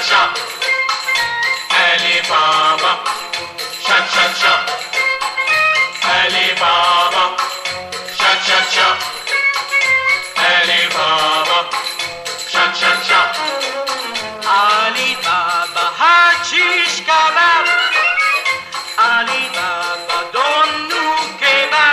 cha. Alibaba, cha cha cha. Alibaba, cha cha cha. Alibaba, cha cha cha. Alibaba hashish kebab. Alibaba donne-nous kebab.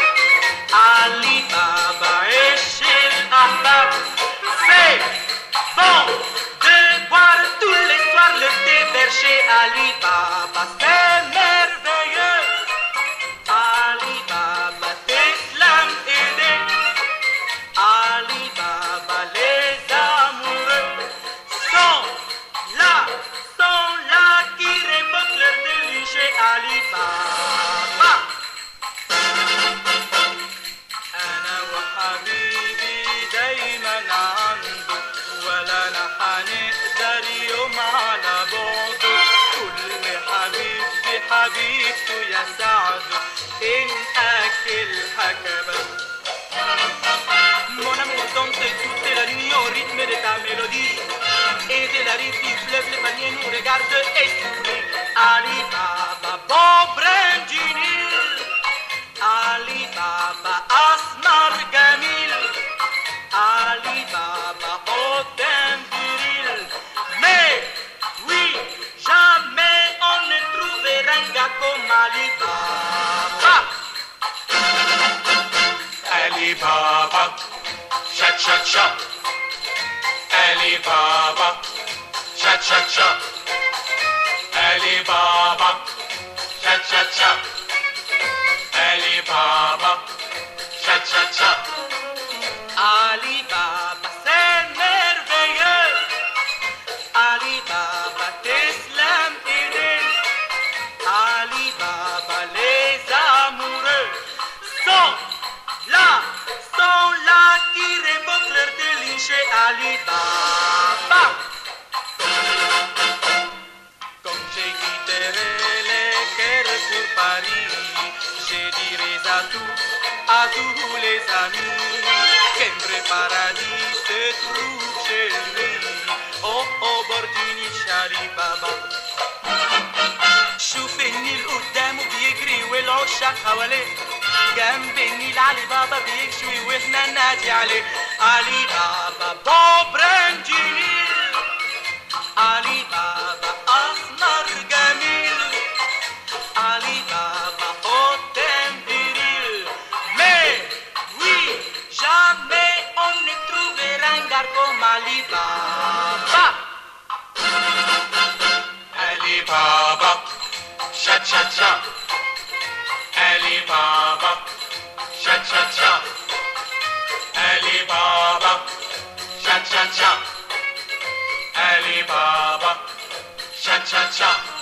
Alibaba eshel ahbab. C'est bon de boire tous les soirs le thé vert chez Alibaba. C'est merveilleux. Alibaba t'islam aidé. Alibaba les amoureux sont là qui révoquent leur délit chez Alibaba. أنا وحبيبي دايما عنده ولا هنقدر يوم على بعده كل حبيب بحبيبته يسعده إن أكلها كبد. Mon amour danse toute la nuit au rythme de ta mélodie. Et de la rive du fleuve, les paniers nous regardent et sourient. Alibaba, beau brin du Nil. Alibaba, Asmar Gamil. Alibaba, au teint viril. Mais, oui, jamais on ne trouvera un gars comme Alibaba. Alibaba, cha cha cha. Alibaba, cha cha cha. Alibaba, cha cha cha. Alibaba, cha cha cha. Alibaba, c'est merveilleux. Alibaba, t'islam aidé. Alibaba, les amoureux sont là qui révoquent leur délit chez Alibaba. Comme j'ai quitté les cœurs pour Paris, je dirai à tous les amis qu'un vrai paradis se trouve chez lui, au bord du Nil Alibaba. شوف النيل قدامه بيجري والعشاق حواليه جنب النيل علي بابا بيشوي واحنا ننادي عليه علي بابا بوبران جميل علي بابا اسمر جميل علي بابا hautain viril. Mais oui, jamais on ne trouvera un gars comme Ali Baba. Alibaba, cha cha cha. Alibaba, cha cha cha. Alibaba, cha cha cha. Alibaba, cha cha cha.